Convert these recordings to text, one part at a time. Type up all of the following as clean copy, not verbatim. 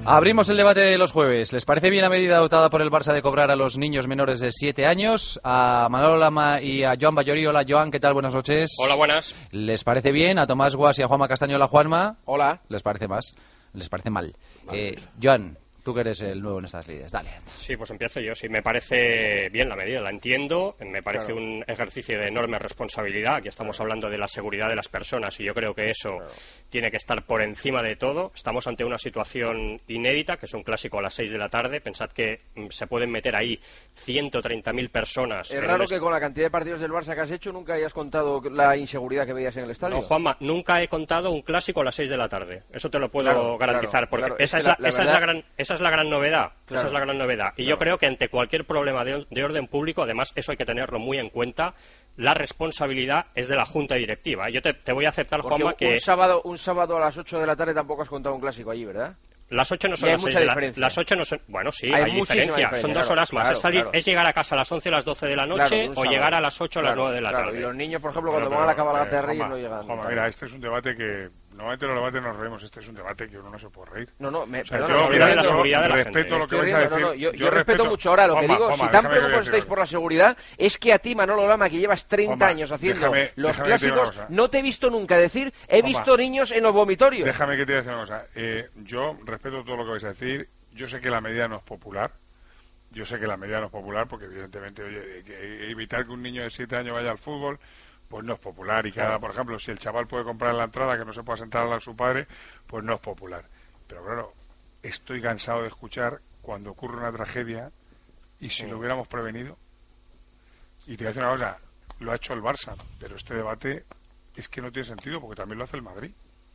Abrimos el debate de los jueves. ¿Les parece bien la medida adoptada por el Barça de cobrar a los niños menores de 7 años? A Manolo Lama y a Joan Ballori. Hola, Joan, ¿qué tal? Buenas noches. Hola, buenas. ¿Les parece bien? A Tomás Guas y a Juanma Castaño. Hola, Juanma. Hola. ¿Les parece más? ¿Les parece mal? Joan, tú que eres el nuevo en estas lides, dale. Sí, pues empiezo yo. Sí, me parece bien la medida, la entiendo. Me parece un ejercicio de enorme responsabilidad. Aquí estamos hablando de la seguridad de las personas y yo creo que eso tiene que estar por encima de todo. Estamos ante una situación inédita, que es un clásico a las 6 de la tarde. Pensad que se pueden meter ahí 130.000 personas. Es raro que con la cantidad de partidos del Barça que has hecho nunca hayas contado la inseguridad que veías en el estadio. No, Juanma, nunca he contado un clásico a las 6 de la tarde. Eso te lo puedo garantizar, porque esa es la gran novedad. Claro. Esa es la gran novedad. Y yo creo que ante cualquier problema de orden público, además, eso hay que tenerlo muy en cuenta, la responsabilidad es de la Junta Directiva. Yo te voy a aceptar, porque Juanma, que... Un sábado a las 8 de la tarde tampoco has contado un clásico allí, ¿verdad? Las 8 no son las 6 de la tarde. Las 8 no son... Bueno, sí, hay diferencia. Son 2 horas más. Es llegar a casa a las 11 o las 12 de la noche o llegar a las 8 o las 9 de la tarde. Y los niños, por ejemplo, cuando van a la cabalgata de Reyes no llegan. Mira, este es un debate que... Normalmente en los debates nos reímos, este es un debate que uno no se puede reír. La seguridad de la gente. Respeto lo que vais a decir. Yo respeto mucho. Ahora, lo que digo, si tan preocupados estáis por la seguridad, es que a ti, Manolo Lama, que llevas 30 años haciendo los clásicos, no te he visto nunca decir, he visto niños en los vomitorios. Déjame que te diga una cosa. Yo respeto todo lo que vais a decir. Yo sé que la medida no es popular. Porque evidentemente, evitar que un niño de 7 años vaya al fútbol, pues no es popular. Y que ahora, por ejemplo, si el chaval puede comprar la entrada, que no se pueda sentar a su padre, pues no es popular. Pero claro, estoy cansado de escuchar cuando ocurre una tragedia y si lo hubiéramos prevenido. Y te voy a decir una cosa, lo ha hecho el Barça, pero este debate es que no tiene sentido porque también lo hace el Madrid.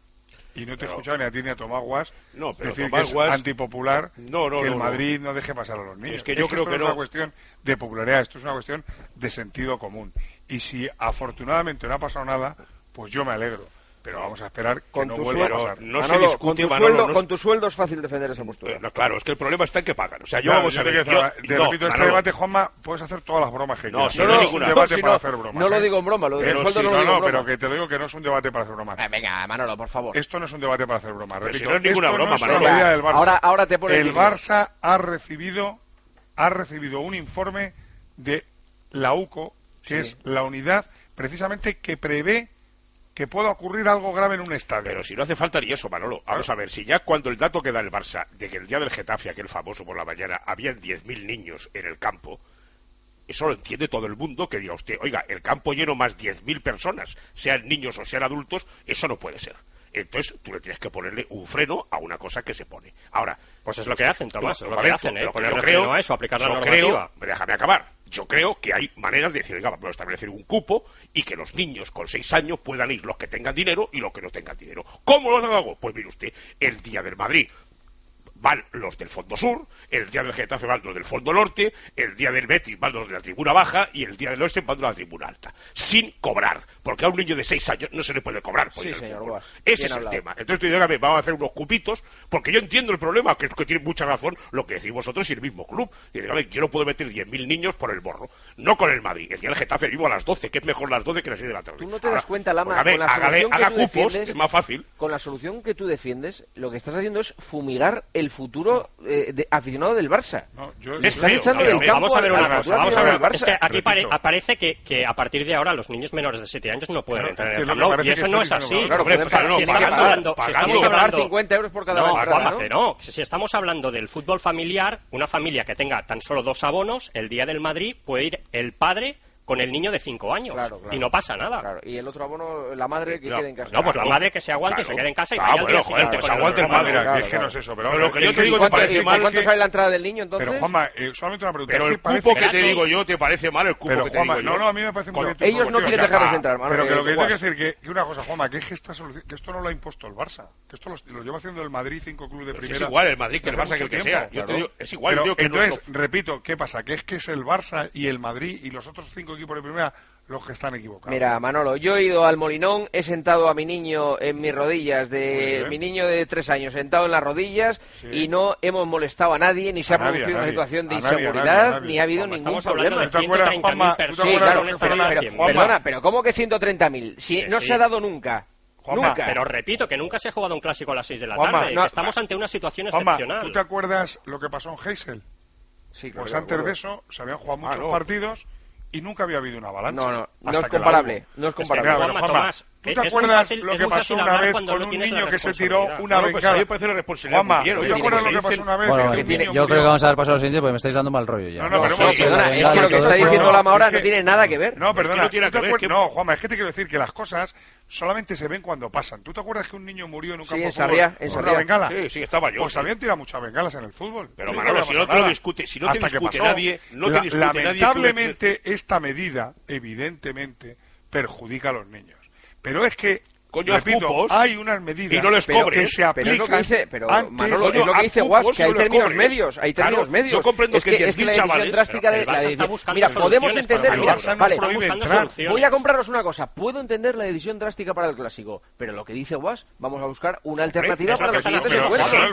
Y no te he escuchado ni a ti ni a Tomás Guas decir que es antipopular que el Madrid no deje pasar a los niños. Es que yo creo que no es una cuestión de popularidad, esto es una cuestión de sentido común. Y si afortunadamente no ha pasado nada, pues yo me alegro. Pero vamos a esperar que no vuelva a pasar. No se discute, Manolo. Con tu sueldo es fácil defender esa postura. Claro, es que el problema está en que pagan. O sea, vamos a ver. Repito, este debate, Juanma, puedes hacer todas las bromas que quieras. No es un debate para hacer bromas. No lo digo en broma, lo del sueldo no lo digo en broma. Pero que te digo que no es un debate para hacer bromas. Venga, Manolo, por favor. Esto no es un debate para hacer bromas. Repito, si no es ninguna broma, Manolo. Ahora te pones el Barça ha recibido un informe de la UCO, que es la unidad precisamente que prevé que pueda ocurrir algo grave en un estadio. Pero si no hace falta ni eso, Manolo. Vamos a ver, si ya cuando el dato que da el Barça de que el día del Getafe, aquel famoso por la mañana, habían 10.000 niños en el campo, eso lo entiende todo el mundo, que diga usted, oiga, el campo lleno más 10.000 personas, sean niños o sean adultos, eso no puede ser. Entonces tú le tienes que ponerle un freno a una cosa que se pone. Ahora, pues es lo que hacen, Tomás, es lo que hacen, ponerle freno a eso, aplicar la normativa. Déjame acabar. Yo creo que hay maneras de decir, oiga, vamos a establecer un cupo y que los niños con 6 años puedan ir los que tengan dinero y los que no tengan dinero. ¿Cómo lo hago? Pues mire usted, el día del Madrid van los del fondo sur, el día del Getafe van los del fondo norte, el día del Betis van los de la tribuna baja y el día del Oeste van los de la tribuna alta, sin cobrar, porque a un niño de 6 años no se le puede cobrar por ir al fútbol. Ese es el tema. Entonces tú dígame, vamos a hacer unos cupitos, porque yo entiendo el problema, que tiene mucha razón lo que decís vosotros y el mismo club. Y dígame, yo no puedo meter 10.000 niños por el morro, no con el Madrid. El día del Getafe vivo a las 12, que es mejor las 12 que las 6 de la tarde. Tú no te das cuenta, Lama, pues, con la solución que haga tú cupos, defiendes, es más fácil. Con la solución que tú defiendes, lo que estás haciendo es fumigar el futuro aficionado del Barça. Estás echando del campo. Vamos a ver una cosa. Vamos a ver. Barça. Es que aquí parece que a partir de ahora los niños menores de 7 años no pueden entrar en el Camp Nou. Y eso no es así. Claro, si estamos hablando, pagar 50 euros por cada entrada, ¿no? Si estamos hablando del fútbol familiar, una familia que tenga tan solo 2 abonos, el día del Madrid puede ir el padre con el niño de 5 años y no pasa nada. Claro. Y el otro abono, la madre que quede en casa. No, pues la madre que se aguante y se quede en casa y vaya al día siguiente. Pues aguante el padre, es que no es eso. Pero lo que yo te digo te parece mal. ¿Cuánto sale la entrada del niño entonces? Pero Juanma, solamente una pregunta. Pero el cupo que te digo yo te parece mal, el cupo que te digo yo. No, a mí me parece muy bien. Ellos no quieren dejarles entrar, pero que lo que tengo que decir que una cosa, Juanma, que es que esto no lo ha impuesto el Barça, que esto lo lleva haciendo el Madrid, 5 clubes de primera. Es igual el Madrid que el Barça, que el que sea. Es igual. Entonces, repito, ¿qué pasa? Que es que es el Barça y el Madrid y los otros 5 equipos de primera los que están equivocados. Mira, Manolo, yo he ido al Molinón, he sentado a mi niño en mis rodillas, mi niño de 3 años sentado en las rodillas, y no hemos molestado a nadie, ni se ha producido una situación de inseguridad, ni ha habido ningún problema. ¿Te acuerdas, Juanma? Sí, claro, perdona, pero ¿cómo que 130.000? Si no se ha dado nunca. Nunca. Pero repito, que nunca se ha jugado un clásico a las 6 de la Juanma, tarde, que estamos ante una situación excepcional. ¿Tú te acuerdas lo que pasó en Heysel? Sí, claro, Pues antes de eso se habían jugado muchos partidos y nunca había habido una avalancha. No es comparable. No es comparable. Juanma, ¿tú te acuerdas lo que pasó una vez con un niño que se tiró una bengala? Pues a mí me parece la responsabilidad. Juanma, ¿tú te acuerdas lo que pasó una vez? Bueno, yo creo que vamos a dar paso a lo siguiente porque me estáis dando mal rollo ya. No, pero perdona, es que lo que está diciendo Lama ahora no tiene nada que ver. No, perdona. No, Juanma, es que te quiero decir que las cosas solamente se ven cuando pasan. ¿Tú te acuerdas que un niño murió en un campo de fútbol con una bengala? Sí, estaba yo. Pues habían tirado muchas bengalas en el fútbol. Pero Manolo, si no te lo discute, si no te discute nadie, lamentablemente esta medida, evidentemente, perjudica a los niños. Pero es que, repito, hay unas medidas y no les cobres, que se aplican. Pero Manolo, es lo que dice Guas, que hay términos medios. Hay términos medios. Yo comprendo que la decisión drástica de la decisión. Mira, podemos entender. Vale, voy a compraros una cosa. Puedo entender la decisión drástica para el clásico, pero lo que dice Guas, vamos a buscar una alternativa para los siguientes encuentros. Pero el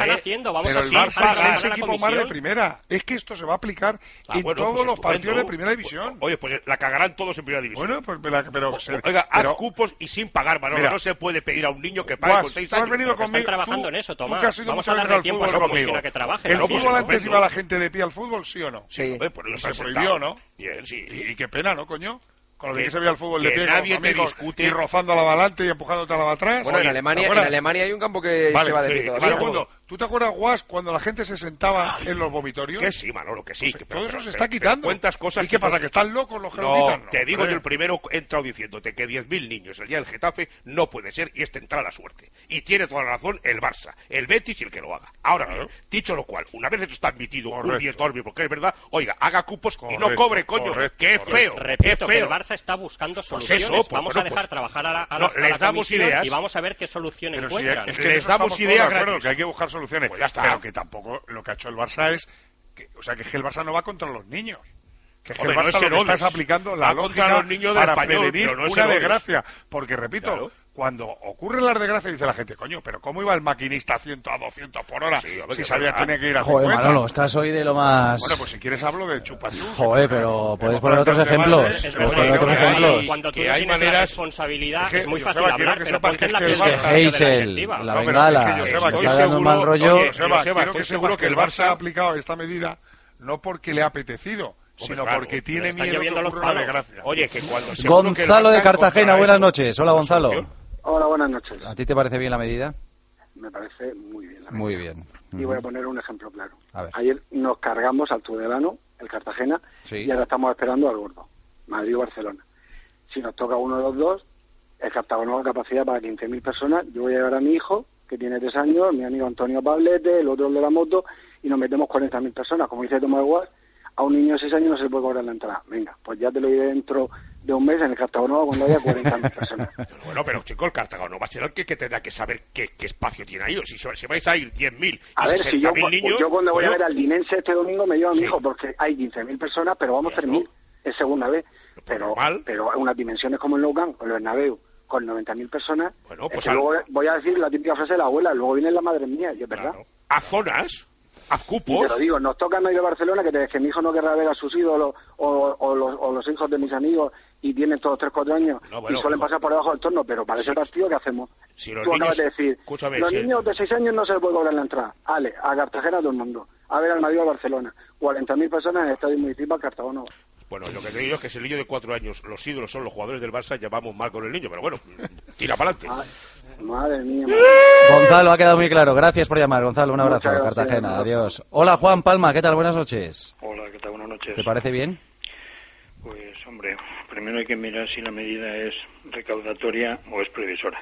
Barça es equipo más de primera. Es que esto se va a aplicar en todos los partidos de primera división. Oye, pues la cagarán todos en primera división. Bueno, pues pero oiga, haz cupos y sin pagar, Manolo. No se puede pedir a un niño que pague con 6 años. Has venido conmigo. Están trabajando en eso, Tomás. Tú que has ido vamos muchas a veces darle al tiempo a fútbol la conmigo. comisión a que trabaje. ¿El fútbol antes iba la gente de pie al fútbol, sí o no? Sí. Se prohibió, ¿no? Bien, sí. Y qué pena, ¿no, coño? Con lo de que se veía el fútbol de pie, nadie con los amigos, te discute. y rozando la adelante y empujándote a la atrás. Bueno, en Alemania hay un campo que se va de pie todavía. Segundo, ¿tú te acuerdas, Guas, cuando la gente se sentaba en los vomitorios? Que sí, Manolo, que sí. Pues todo eso se está quitando. ¿Cuántas cosas? ¿Y qué pasa, que están locos los que lo quitan? No, te digo yo el primero he entrado diciéndote que 10.000 niños el día del Getafe no puede ser y es tentar la suerte. Y tiene toda la razón el Barça, el Betis y el que lo haga. Ahora bien, dicho lo cual, una vez esto está admitido, un dietorbi, porque es verdad, oiga, haga cupos y no cobre, coño, que es feo. Repito que el Barça está buscando soluciones. Vamos a dejar trabajar a la comisión y vamos a ver qué solución encuentran. Es que les damos ideas gratis, que hay que buscar soluciones. Pues ya está. Pero que tampoco lo que ha hecho el Barça es que, o sea, que el Barça no va contra los niños. Que el Barça lo que está aplicando la lógica para prevenir una desgracia. Porque, repito, cuando ocurren las desgracias dice la gente, coño, pero ¿cómo iba el maquinista a 100, a 200 por hora si sabía que tenía que ir a 50? Joder, Manolo, estás hoy de lo más... Bueno, pues si quieres hablo de chupachus. Joder, pero puedes poner otros ejemplos. Cuando tú tienes la responsabilidad es muy fácil hablar, pero ponte en la piel de Heysel, la bengala, está dando un mal rollo. Estoy seguro que el Barça ha aplicado esta medida no porque le ha apetecido, sino porque tiene miedo que ocurra una desgracia. Oye, que cuando Gonzalo de Cartagena, buenas noches. Hola, Gonzalo. Hola, buenas noches. ¿A ti te parece bien la medida? Me parece muy bien la medida. Muy bien. Y voy a poner un ejemplo claro. A ver. Ayer nos cargamos al Tudelano, el Cartagena, y ahora estamos esperando al gordo, Madrid o Barcelona. Si nos toca uno de los dos, el Cartagena tiene capacidad para 15.000 personas. Yo voy a llevar a mi hijo, que tiene 3 años, mi amigo Antonio Pablete, el otro de la moto, y nos metemos 40.000 personas. Como dice Tomás Guas, a un niño de 6 años no se le puede cobrar la entrada. Venga, pues ya te lo diré dentro de un mes en el Cartagena cuando haya 40.000 personas. Bueno, pero chico, el Cartagena va a ser el que tendrá que saber qué espacio tiene ahí. Si vais a ir 10.000 y 60.000 niños... Yo cuando voy a ver al Linense este domingo me llevo a mi hijo porque hay 15.000 personas, pero vamos 3.000. Es segunda vez. Pero unas dimensiones como el Nou Camp o el Bernabéu con 90.000 personas, bueno, pues luego voy a decir la típica frase de la abuela, luego viene la madre mía, y es verdad. A zonas... Haz cupos. Y te lo digo, nos toca en medio de Barcelona que mi hijo no querrá ver a sus ídolos o los hijos de mis amigos y tienen todos 3-4 años y suelen pasar por debajo del torno, pero para ese partido, ¿qué hacemos? Si Tú acabas de decir, los niños de 6 años no se les puede cobrar la entrada. Ale, a Cartagena todo el mundo. A ver al Madrid o a Barcelona. 40.000 personas en el estadio municipal Cartagena. Bueno, lo que te digo es que si el niño de 4 años, los ídolos son los jugadores del Barça, ya vamos mal con el niño, pero bueno, tira para adelante. Madre mía. Gonzalo, ha quedado muy claro. Gracias por llamar, Gonzalo. Un abrazo, Cartagena. Adiós. Hola, Juan Palma. ¿Qué tal? Buenas noches. Hola, ¿qué tal? Buenas noches. ¿Te parece bien? Pues, hombre, primero hay que mirar si la medida es recaudatoria o es previsora.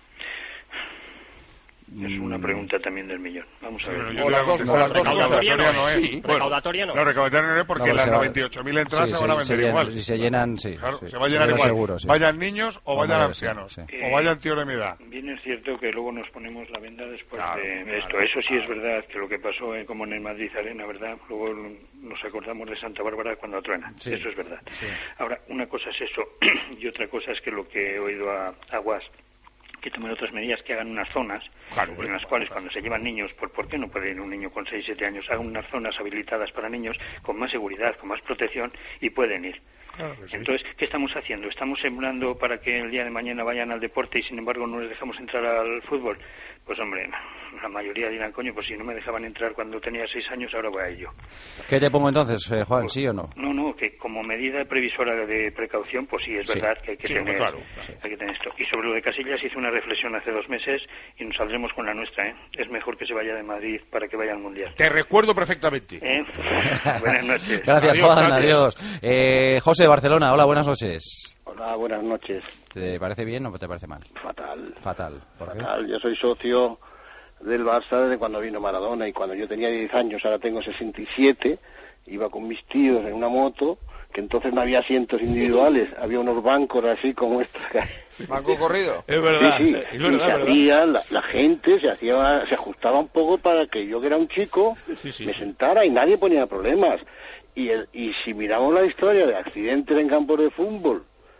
Es una pregunta también del millón. Vamos a ver. Recaudatoria no es. Recaudatoria no. No, recaudatoria no es porque las 98.000 entradas se van a vender igual. Si se llenan, sí. Claro, se va a llenar igual. Seguro, sí. Vayan niños o vayan ancianos. O vayan tíos de mi edad. Bien es cierto que luego nos ponemos la venda después de esto. Eso sí es verdad, que lo que pasó como en el Madrid Arena, ¿verdad? Luego nos acordamos de Santa Bárbara cuando truena. Sí. Eso es verdad. Sí. Ahora, una cosa es eso y otra cosa es que lo que he oído a Guas, que tomen otras medidas, que hagan unas zonas en las cuales cuando se llevan niños, ¿por qué no puede ir un niño con 6-7 años? Hagan unas zonas habilitadas para niños con más seguridad, con más protección y pueden ir. Claro que sí. Entonces, ¿qué estamos haciendo? ¿Estamos sembrando para que el día de mañana vayan al deporte y sin embargo no les dejamos entrar al fútbol? Pues hombre, la mayoría dirán, coño, pues si no me dejaban entrar cuando tenía 6 años, ahora voy a ello. ¿Qué te pongo entonces, Juan, pues, sí o no? No, que como medida previsora de precaución, pues sí, es verdad que hay que tener esto. Y sobre lo de Casillas hice una reflexión hace 2 meses y nos saldremos con la nuestra, ¿eh? Es mejor que se vaya de Madrid para que vaya al Mundial. Te recuerdo perfectamente. Buenas noches. Gracias, Juan, adiós. José de Barcelona, hola, buenas noches. Hola, buenas noches. ¿Te parece bien o te parece mal? Fatal. ¿Por qué? Fatal. Yo soy socio del Barça desde cuando vino Maradona y cuando yo tenía 10 años, ahora tengo 67, iba con mis tíos en una moto, que entonces no había asientos individuales, había unos bancos así como estos. ¿Banco corrido? Es verdad. Sí, es verdad, y la gente se ajustaba un poco para que yo, que era un chico, me sentara y nadie ponía problemas. Y si miramos la historia de accidentes en campos de fútbol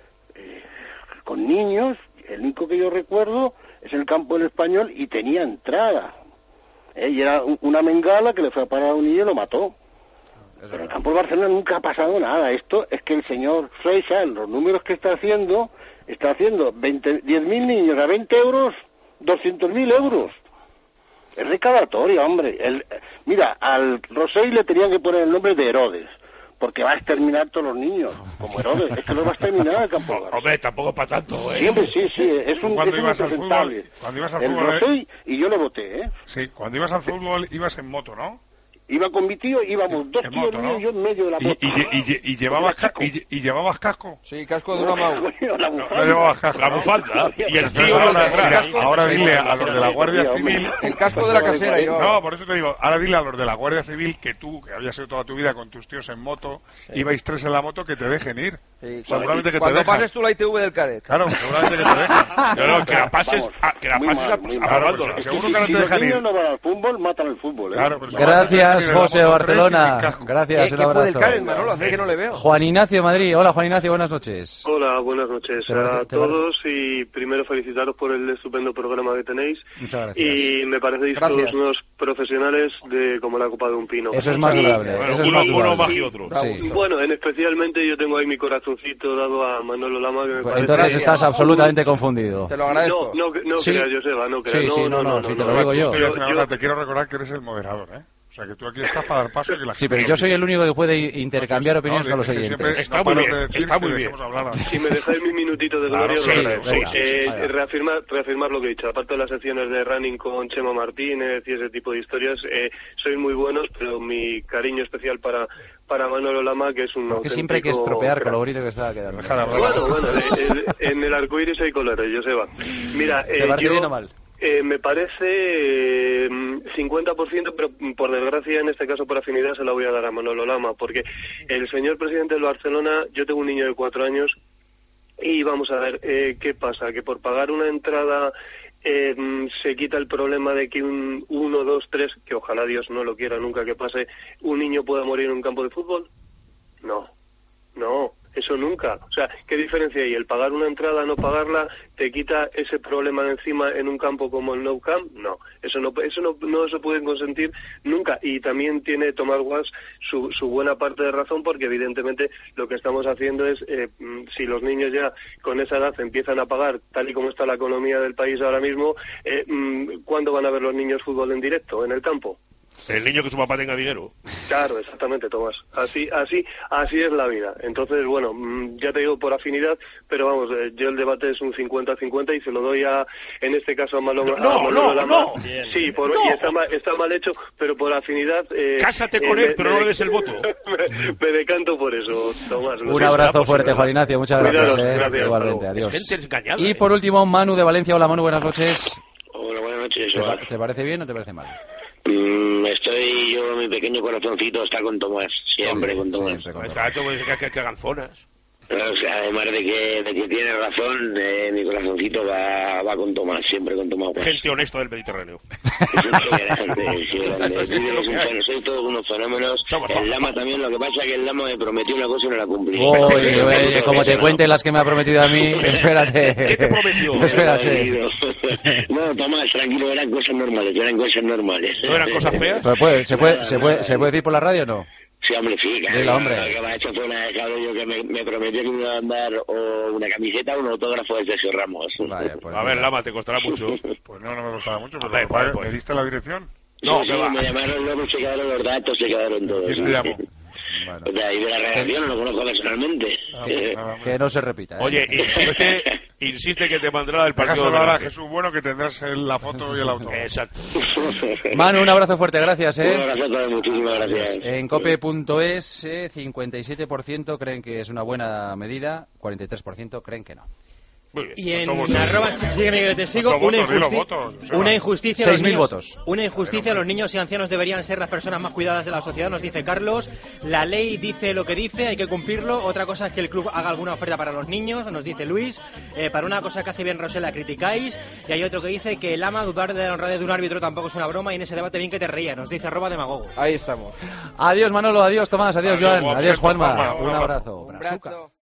con niños, el único que yo recuerdo es el campo del Español y tenía entrada. Y era una bengala que le fue a parar a un niño y lo mató. Pero en el campo de Barcelona nunca ha pasado nada. Esto es que el señor Freixa, los números que está haciendo 10.000 niños a 20 euros, 200.000 euros. Es recaudatorio, hombre. Mira, al Rosell le tenían que poner el nombre de Herodes, porque va a exterminar todos los niños, como Herodes. Es que lo va a exterminar el campo de Barcelona. Hombre, tampoco para tanto, ¿eh? Siempre, sí, es un cuando ibas al fútbol, el Rosell, y yo le voté, ¿eh? Sí, cuando ibas al fútbol ibas en moto, ¿no? Iba con mi tío, íbamos 2 tíos míos y yo en medio de la moto. ¿Y llevabas casco? Sí, casco de una Mau. No llevabas casco. La bufanda. Y el tío ahora dile a los de la Guardia Civil... El casco de la casera. No, por eso te digo, ahora dile a los de la Guardia Civil que tú, que habías ido toda tu vida con tus tíos en moto, ibais 3 en la moto, que te dejen ir. Sí, seguramente que te cuando dejan. pases tú la ITV del cadet. Claro, seguramente que te dejan. No, que la pases aprobándola. Seguro que no te dejan ir. Si los niños no van al fútbol, matan al fútbol, ¿eh? Claro, gracias, José de Barcelona. Gracias, un ¿Qué fue del abrazo. Cádiz, Manolo? Hace que no le veo. Juan Ignacio de Madrid. Hola, Juan Ignacio, buenas noches. Hola, buenas noches a todos y primero felicitaros por el estupendo programa que tenéis. Muchas gracias. Y me parecéis todos unos profesionales como la copa de un pino. Eso es más durable. Uno más que otro. Sí. Bueno, especialmente yo tengo ahí mi corazoncito dado a Manolo Lama. Que me parece entonces estás absolutamente confundido. Te lo agradezco. No creas, Joseba, no creas. No, si te lo digo yo. Te quiero recordar que eres el moderador, ¿eh? O sea, que tú aquí estás para dar paso. Sí, pero yo soy el único que puede intercambiar opiniones con los oyentes. Está muy bien. Si me dejáis mi minutito de gloria, reafirmar lo que he dicho. Aparte de las secciones de running con Chema Martínez y ese tipo de historias, sois muy buenos, pero mi cariño especial para Manolo Lama, que es un porque siempre hay que estropear con lo bonito que está quedando. Bueno, en el arcoíris hay colores, Joseba. Mira, ¿te parece bien o mal? Me parece 50%, pero por desgracia, en este caso por afinidad, se la voy a dar a Manolo Lama, porque el señor presidente del Barcelona, yo tengo un niño de 4 años, y vamos a ver, ¿qué pasa? Que por pagar una entrada se quita el problema de que 1, 2, 3, que ojalá Dios no lo quiera nunca que pase, un niño pueda morir en un campo de fútbol. No, eso nunca. O sea, ¿qué diferencia hay? El pagar una entrada, no pagarla, te quita ese problema de encima en un campo como el Nou Camp. No, eso no se puede consentir nunca. Y también tiene Tomás Guas su buena parte de razón, porque evidentemente lo que estamos haciendo es, si los niños ya con esa edad empiezan a pagar, tal y como está la economía del país ahora mismo, ¿cuándo van a ver los niños fútbol en directo, en el campo? El niño que su papá tenga dinero. Claro, exactamente, Tomás. Así es la vida. Entonces, bueno, ya te digo por afinidad, pero vamos, yo el debate es un 50-50 y se lo doy en este caso a Manolo Lama. No. Sí, y está mal hecho, pero por afinidad... Cásate con él, pero no le des el voto. Me decanto por eso, Tomás. Un abrazo fuerte, Juan Ignacio, muchas gracias. Gracias. Igualmente, adiós. Es gente engañada. Y por último, Manu de Valencia. Hola, Manu, buenas noches. Hola, buenas noches. ¿Te parece bien o te parece mal? Mi pequeño corazoncito está con Tomás, siempre con Tomás. Que hagan zonas. O sea, además de que tiene razón, mi corazoncito va con Tomás, siempre con Tomás. Gente honesta del Mediterráneo. Soy todos unos fenómenos. El Lama también, lo que pasa es que el Lama me prometió una cosa y no la cumplí. Como te cuente las que me ha prometido a mí, espérate. ¿Qué te prometió? Espérate. No, Tomás, tranquilo, eran cosas normales. ¿No eran cosas feas? ¿Se puede decir por la radio o no? Sí, hombre, sí, claro. Dile, hombre. Lo que me ha hecho fue una de cabello que me prometió que me iba a mandar o una camiseta o un autógrafo de Sergio Ramos. Vaya, pues a ver, Lama, ¿te costará mucho? Pues no me costará mucho, pero ver, ¿me diste la dirección? No, sí, me llamaron luego, se quedaron los datos, se quedaron todos. ¿Quién te llamó? Bueno. O sea, y de la redacción no lo conozco personalmente. Que no se repita. Oye, insiste que te mandará del partido de ahora, Jesús Bueno, que tendrás la foto y el auto. Exacto. Manu, un abrazo fuerte, gracias. Un abrazo a todos, muchísimas gracias. En cope.es, 57% creen que es una buena medida, 43% creen que no. Y en arroba te sigo, una injusticia 6.000 votos. Una injusticia, los niños y ancianos deberían ser las personas más cuidadas de la sociedad, nos dice Carlos. La ley dice lo que dice, hay que cumplirlo. Otra cosa es que el club haga alguna oferta para los niños, nos dice Luis. Para una cosa que hace bien Rosela criticáis. Y hay otro que dice que el ama, dudar de la honradez de un árbitro tampoco es una broma, y en ese debate bien que te reía, nos dice @demagogo. Ahí estamos. Adiós Manolo, adiós Tomás, adiós Joan, adiós Juanma. Un abrazo.